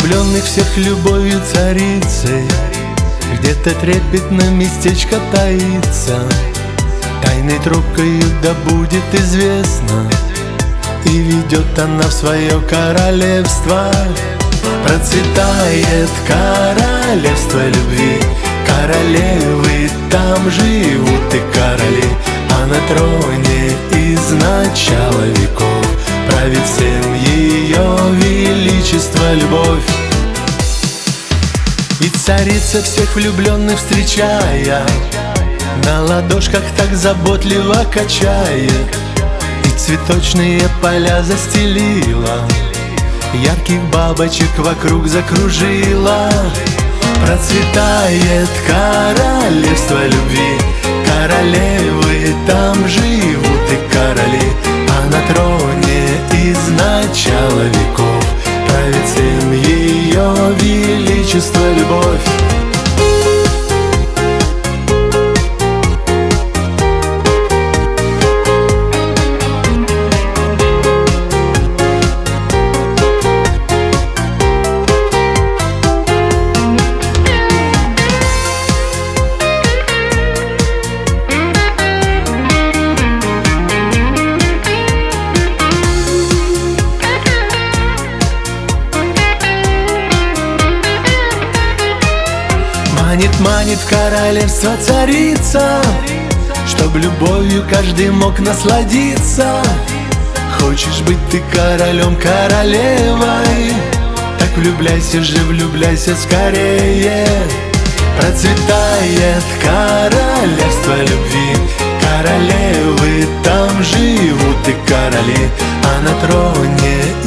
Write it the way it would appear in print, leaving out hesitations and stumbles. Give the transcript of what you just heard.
влюбленных всех любовью царицей, где-то трепетно местечко таится, тайной трубкою да будет известно, и ведет она в свое королевство. Процветает королевство любви, королевы там живут и короли, а на троне из начала веков правит всем ее величество любовь. И царица всех влюбленных встречая, на ладошках так заботливо качает, и цветочные поля застелила, ярких бабочек вокруг закружила. Процветает королевство любви, королевы там живут и короли, а на троне из начала веков правит всем ее величество любовь. Манит в королевство царица, чтоб любовью каждый мог насладиться. Хочешь быть ты королем, королевой, так влюбляйся же, влюбляйся скорее. Процветает королевство любви, королевы там живут и короли, а на троне